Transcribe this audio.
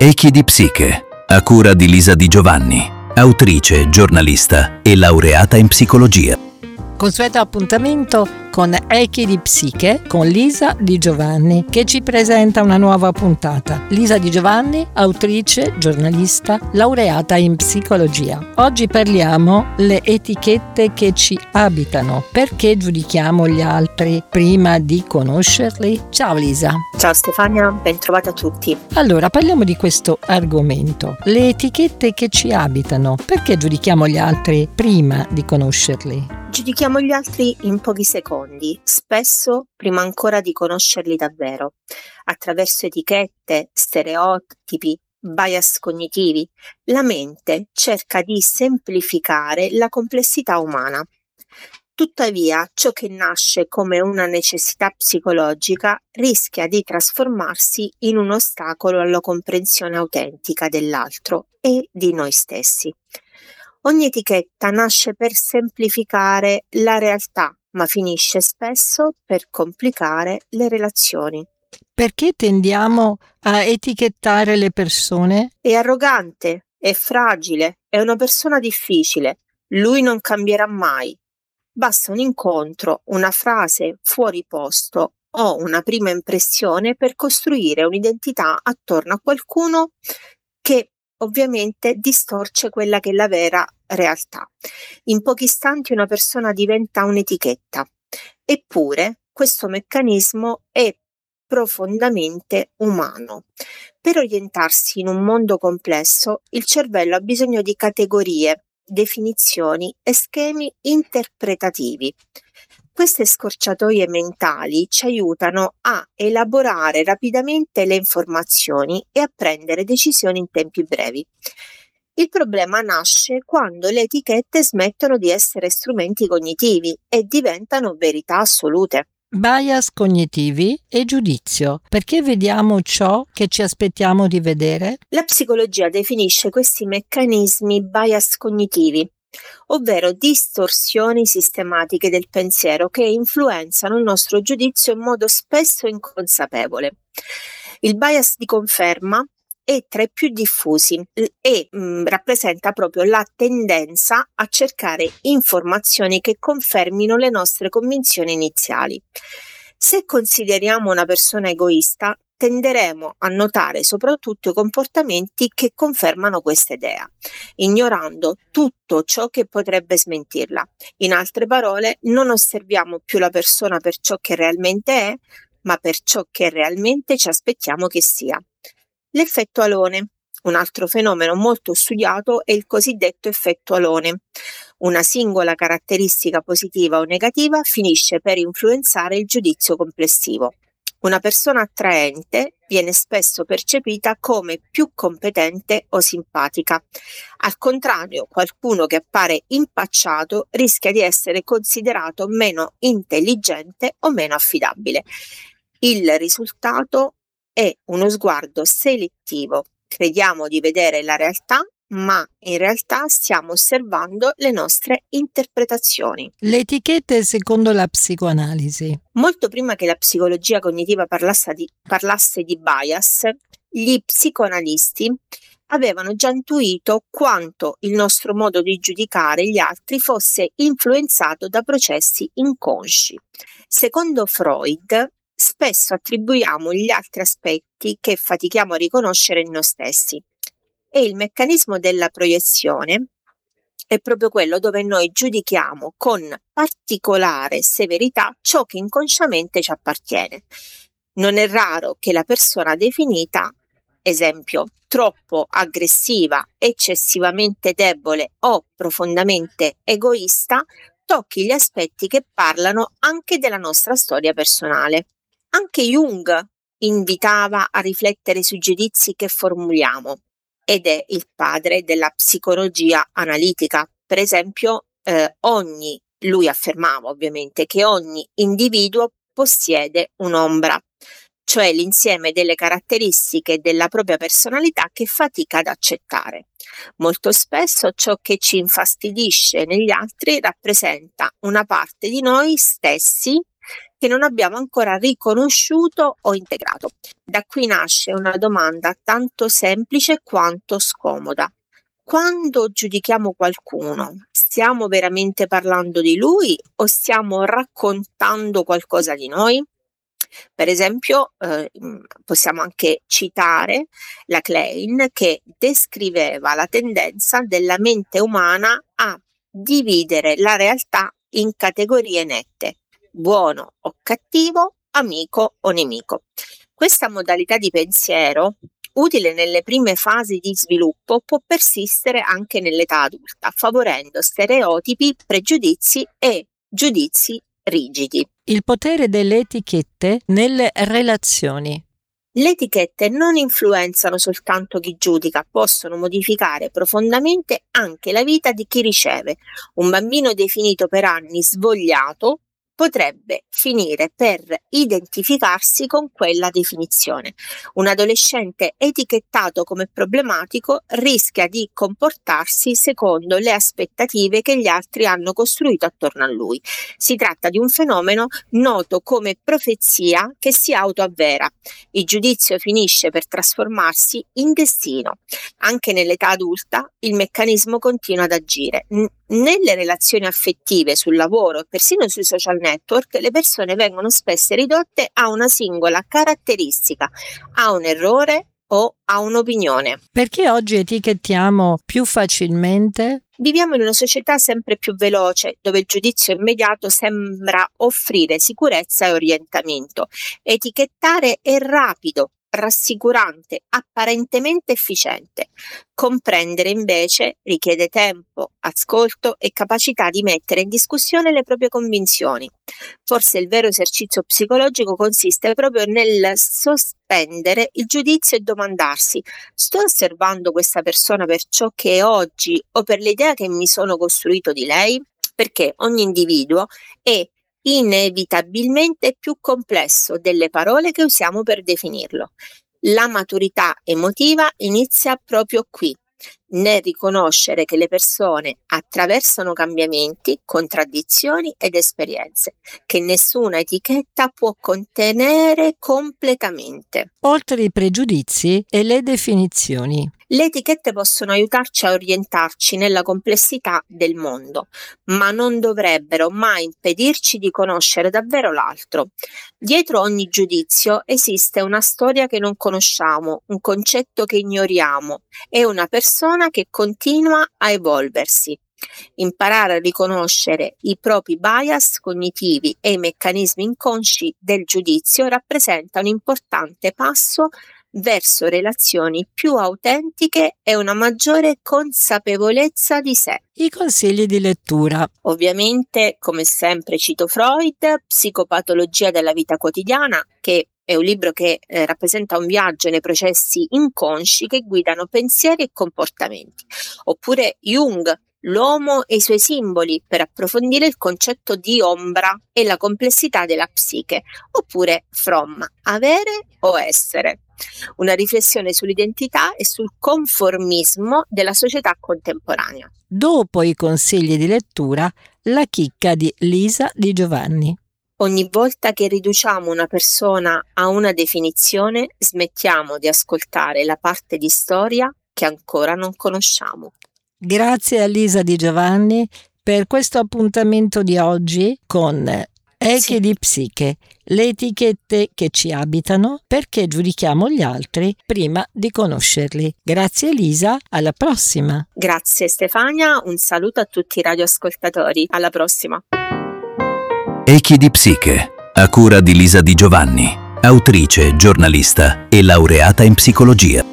Echi di Psiche, a cura di Lisa Di Giovanni, autrice, giornalista e laureata in psicologia. Consueto appuntamento con Echi di Psiche con Lisa Di Giovanni, che ci presenta una nuova puntata. Lisa Di Giovanni, autrice, giornalista, laureata in psicologia. Oggi parliamo le etichette che ci abitano. Perché giudichiamo gli altri prima di conoscerli? Ciao Lisa. Ciao Stefania, ben trovata a tutti. Allora, parliamo di questo argomento. Le etichette che ci abitano. Perché giudichiamo gli altri prima di conoscerli? Giudichiamo gli altri in pochi secondi, spesso prima ancora di conoscerli davvero, attraverso etichette, stereotipi, bias cognitivi. La mente cerca di semplificare la complessità umana. Tuttavia, ciò che nasce come una necessità psicologica rischia di trasformarsi in un ostacolo alla comprensione autentica dell'altro e di noi stessi. Ogni etichetta nasce per semplificare la realtà, ma finisce spesso per complicare le relazioni. Perché tendiamo a etichettare le persone? È arrogante, è fragile, è una persona difficile, lui non cambierà mai. Basta un incontro, una frase fuori posto o una prima impressione per costruire un'identità attorno a qualcuno che ovviamente distorce quella che è la vera realtà. In pochi istanti una persona diventa un'etichetta. Eppure questo meccanismo è profondamente umano. Per orientarsi in un mondo complesso, il cervello ha bisogno di categorie, definizioni e schemi interpretativi. Queste scorciatoie mentali ci aiutano a elaborare rapidamente le informazioni e a prendere decisioni in tempi brevi. Il problema nasce quando le etichette smettono di essere strumenti cognitivi e diventano verità assolute. Bias cognitivi e giudizio. Perché vediamo ciò che ci aspettiamo di vedere? La psicologia definisce questi meccanismi bias cognitivi, ovvero distorsioni sistematiche del pensiero che influenzano il nostro giudizio in modo spesso inconsapevole. Il bias di conferma è tra i più diffusi e rappresenta proprio la tendenza a cercare informazioni che confermino le nostre convinzioni iniziali. Se consideriamo una persona egoista, tenderemo a notare soprattutto i comportamenti che confermano questa idea, ignorando tutto ciò che potrebbe smentirla. In altre parole, non osserviamo più la persona per ciò che realmente è, ma per ciò che realmente ci aspettiamo che sia. L'effetto alone. Un altro fenomeno molto studiato è il cosiddetto effetto alone. Una singola caratteristica positiva o negativa finisce per influenzare il giudizio complessivo. Una persona attraente viene spesso percepita come più competente o simpatica. Al contrario, qualcuno che appare impacciato rischia di essere considerato meno intelligente o meno affidabile. Il risultato è uno sguardo selettivo. Crediamo di vedere la realtà, ma in realtà stiamo osservando le nostre interpretazioni. Le etichette secondo la psicoanalisi. Molto prima che la psicologia cognitiva parlasse di bias, gli psicoanalisti avevano già intuito quanto il nostro modo di giudicare gli altri fosse influenzato da processi inconsci. Secondo Freud, spesso attribuiamo gli altri aspetti che fatichiamo a riconoscere in noi stessi. E il meccanismo della proiezione è proprio quello dove noi giudichiamo con particolare severità ciò che inconsciamente ci appartiene. Non è raro che la persona definita, esempio, troppo aggressiva, eccessivamente debole o profondamente egoista, tocchi gli aspetti che parlano anche della nostra storia personale. Anche Jung invitava a riflettere sui giudizi che formuliamo ed è il padre della psicologia analitica. Per esempio, lui affermava ovviamente che ogni individuo possiede un'ombra, cioè l'insieme delle caratteristiche della propria personalità che fatica ad accettare. Molto spesso ciò che ci infastidisce negli altri rappresenta una parte di noi stessi che non abbiamo ancora riconosciuto o integrato. Da qui nasce una domanda tanto semplice quanto scomoda. Quando giudichiamo qualcuno, stiamo veramente parlando di lui o stiamo raccontando qualcosa di noi? Per esempio, possiamo anche citare la Klein, che descriveva la tendenza della mente umana a dividere la realtà in categorie nette: buono o cattivo, amico o nemico. Questa modalità di pensiero, utile nelle prime fasi di sviluppo, può persistere anche nell'età adulta, favorendo stereotipi, pregiudizi e giudizi rigidi. Il potere delle etichette nelle relazioni. Le etichette non influenzano soltanto chi giudica, possono modificare profondamente anche la vita di chi riceve. Un bambino definito per anni svogliato potrebbe finire per identificarsi con quella definizione. Un adolescente etichettato come problematico rischia di comportarsi secondo le aspettative che gli altri hanno costruito attorno a lui. Si tratta di un fenomeno noto come profezia che si autoavvera. Il giudizio finisce per trasformarsi in destino. Anche nell'età adulta il meccanismo continua ad agire. Nelle relazioni affettive, sul lavoro e persino sui social network, le persone vengono spesso ridotte a una singola caratteristica, a un errore o a un'opinione. Perché oggi etichettiamo più facilmente? Viviamo in una società sempre più veloce, dove il giudizio immediato sembra offrire sicurezza e orientamento. Etichettare è rapido, rassicurante, apparentemente efficiente. Comprendere invece richiede tempo, ascolto e capacità di mettere in discussione le proprie convinzioni. Forse il vero esercizio psicologico consiste proprio nel sospendere il giudizio e domandarsi: sto osservando questa persona per ciò che è oggi o per l'idea che mi sono costruito di lei? Perché ogni individuo è inevitabilmente più complesso delle parole che usiamo per definirlo. La maturità emotiva inizia proprio qui, nel riconoscere che le persone attraversano cambiamenti, contraddizioni ed esperienze che nessuna etichetta può contenere completamente. Oltre i pregiudizi e le definizioni. Le etichette possono aiutarci a orientarci nella complessità del mondo, ma non dovrebbero mai impedirci di conoscere davvero l'altro. Dietro ogni giudizio esiste una storia che non conosciamo, un concetto che ignoriamo e una persona che continua a evolversi. Imparare a riconoscere i propri bias cognitivi e i meccanismi inconsci del giudizio rappresenta un importante passo verso relazioni più autentiche e una maggiore consapevolezza di sé. I consigli di lettura. Ovviamente, come sempre, cito Freud, Psicopatologia della vita quotidiana, che è un libro che rappresenta un viaggio nei processi inconsci che guidano pensieri e comportamenti. Oppure Jung, L'uomo e i suoi simboli, per approfondire il concetto di ombra e la complessità della psiche. Oppure Fromm, Avere o essere? Una riflessione sull'identità e sul conformismo della società contemporanea. Dopo i consigli di lettura, la chicca di Lisa Di Giovanni. Ogni volta che riduciamo una persona a una definizione, smettiamo di ascoltare la parte di storia che ancora non conosciamo. Grazie a Lisa Di Giovanni per questo appuntamento di oggi con Echi di Psiche, le etichette che ci abitano, perché giudichiamo gli altri prima di conoscerli. Grazie Lisa, alla prossima. Grazie Stefania, un saluto a tutti i radioascoltatori, alla prossima. Echi di Psiche, a cura di Lisa Di Giovanni, autrice, giornalista e laureata in psicologia.